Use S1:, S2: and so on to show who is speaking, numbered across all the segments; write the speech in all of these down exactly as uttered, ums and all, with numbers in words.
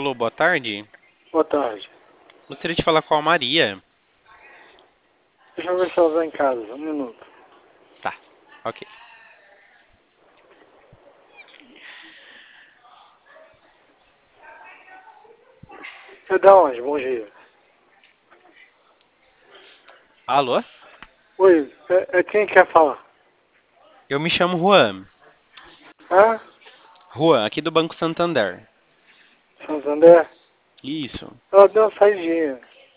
S1: Alô, boa tarde.
S2: Boa tarde.
S1: Gostaria de falar com a Maria.
S2: Deixa eu ver se ela está em casa. Um minuto.
S1: Tá, ok.
S2: É da onde? Bom dia.
S1: Alô?
S2: Oi, é, é quem quer falar?
S1: Eu me chamo Juan.
S2: Hã?
S1: Juan, aqui do Banco Santander.
S2: Santander?
S1: Isso.
S2: Ela deu uma saidinha.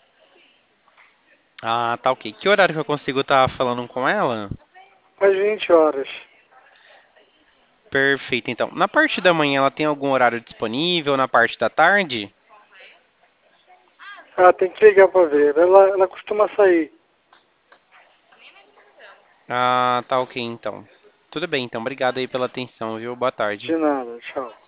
S1: Ah, tá ok. Que horário que eu consigo estar falando com ela?
S2: Às vinte horas.
S1: Perfeito, então. Na parte da manhã ela tem algum horário disponível? Na parte da tarde?
S2: Ah, tem que ligar pra ver. Ela, ela costuma sair.
S1: Ah, tá ok, então. Tudo bem, então. Obrigado aí pela atenção, viu? Boa tarde.
S2: De nada. Tchau.